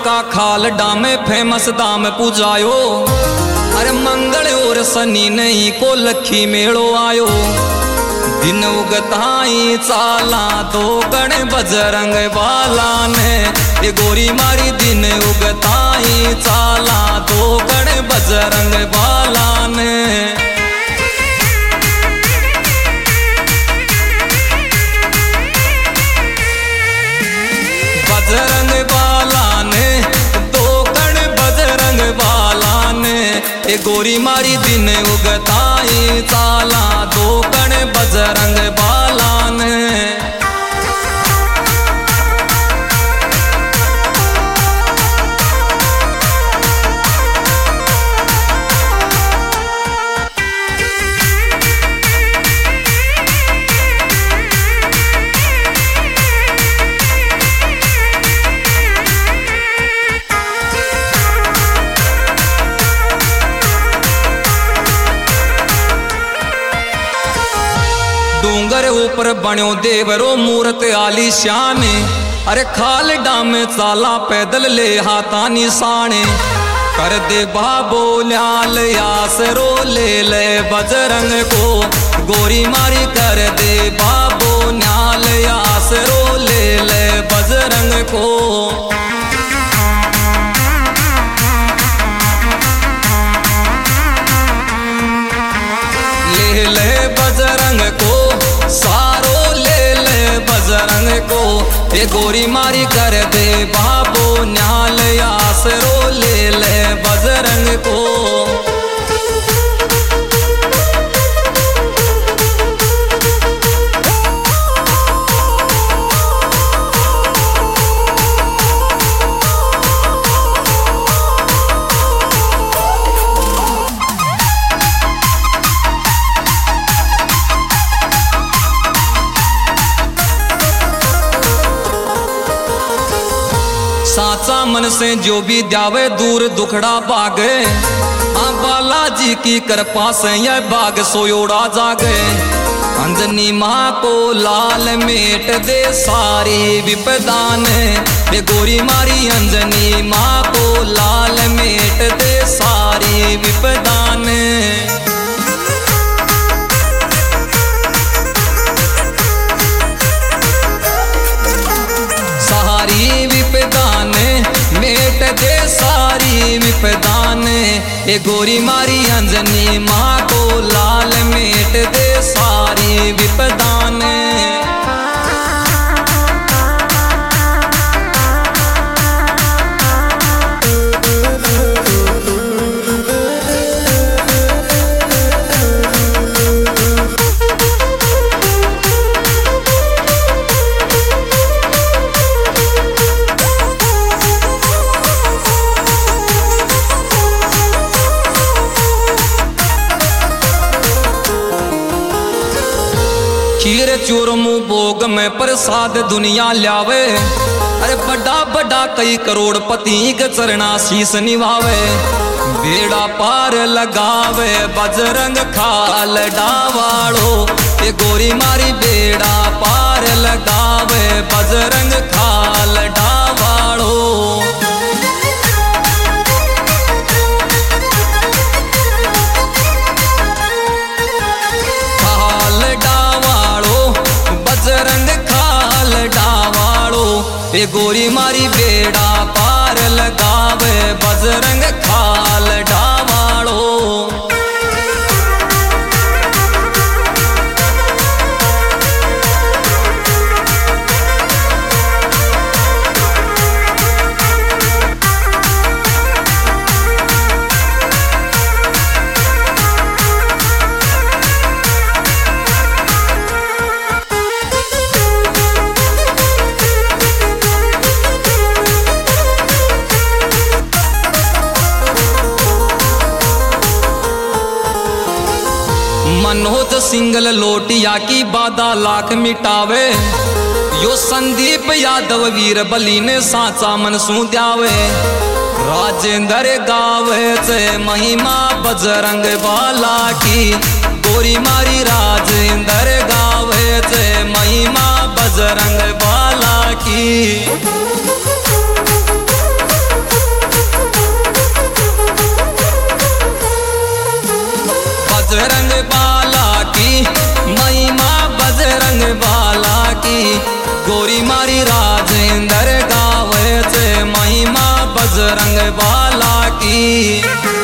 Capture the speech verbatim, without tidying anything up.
का खाल डामे फेमस दाम पूजायो। अरे मंगल और शनि नहीं को लखी मेड़ो आयो। दिन उगताई चाला दो गण बजरंग बाला ने। ये गोरी मारी दिन उगताई चाला दो गण बजरंग बाला ने। बजरंग बाला ने दो गण बजरंग बाला ने। ये गोरी मारी दिन उगताई चाला दो गण बजरंग बाला ने। डूंगर ऊपर बण्यो देवरो मूर्त आली शान। अरे खाल डाम चाला पैदल ले हाथा निशाने। कर दे बाबो न्याल आसरो ले ले बजरंग को। गोरी मारी कर दे बाबो न्याल आसरो ले ले बजरंग को। ले ले बजरंग को सारो ले ले बजरंग को। ये गोरी मारी कर दे बाबो न्याल आसरो ले ले बजरंग को। साचा मन से जो भी द्यावे दूर दुखड़ा भागे। हाँ बालाजी की कृपा से यह बाग सोयोड़ा जागे। अंजनी माँ को लाल मेट दे सारी विपदा ने। ये गोरी मारी अंजनी माँ को लाल मेट दे सारी विपदा ने। सारी विपदा ने मेट दे सारी विपदा ने। ये गोरी मारी अंजनी माँ को लाल मेट दे सारी विपदा ने। खीर चूरमू भोग में प्रसाद दुनिया ल्यावे। अरे बड़ा बड़ा कई करोड़पति के चरणा शीस निभावे। बेड़ा पार लगावे बजरंग खाल डावाड़ो। ये गोरी मारी बेड़ा पार लगावे बजरंग खाल डावाड़ो। बजरंग खाल डावाड़ो। ये गोरी मारी बेड़ा पार लगावे बजरंग खाल डावाड़ो। मनोज सिंगल लोटिया की बाधा लाख मिटावे। यो संदीप यादव वीर बली ने साचा मन सू द्यावे। राजेंद्र गावे से महिमा बजरंग बाला की। गोरी मारी राजेंद्र गावे से महिमा बजरंग बाला की। बजरंग बाला की।